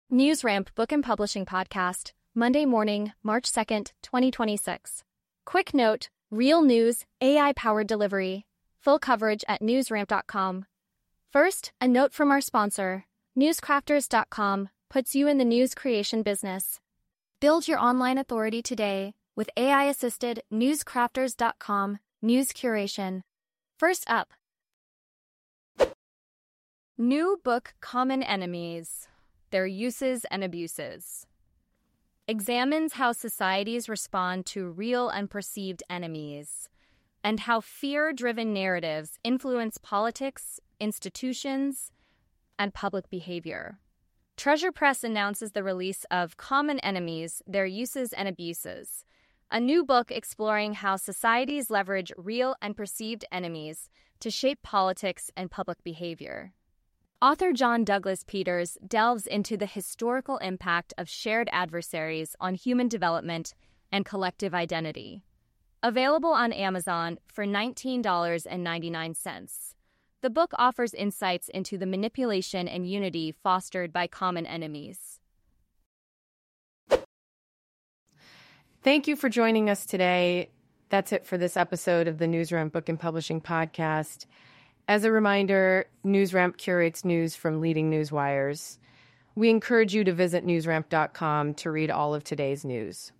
NewsRamp Book and Publishing Podcast, Monday morning, March 2nd, 2026. Quick note, real news, AI-powered delivery. Full coverage at newsramp.com. First, a note from our sponsor. Newscrafters.com puts you in the news creation business. Build your online authority today with AI-assisted Newscrafters.com news curation. First up, new book Common Enemies, Their Uses and Abuses. Examines how societies respond to real and perceived enemies, and how fear-driven narratives influence politics, institutions, and public behavior. Treasure Press announces the release of Common Enemies, Their Uses and Abuses, a new book exploring how societies leverage real and perceived enemies to shape politics and public behavior. Author John Douglas Peters delves into the historical impact of shared adversaries on human development and collective identity. Available on Amazon for $19.99. The book offers insights into the manipulation and unity fostered by common enemies. Thank you for joining us today. That's it for this episode of the NewsRamp Book and Publishing Podcast. As a reminder, NewsRamp curates news from leading news wires. We encourage you to visit newsramp.com to read all of today's news.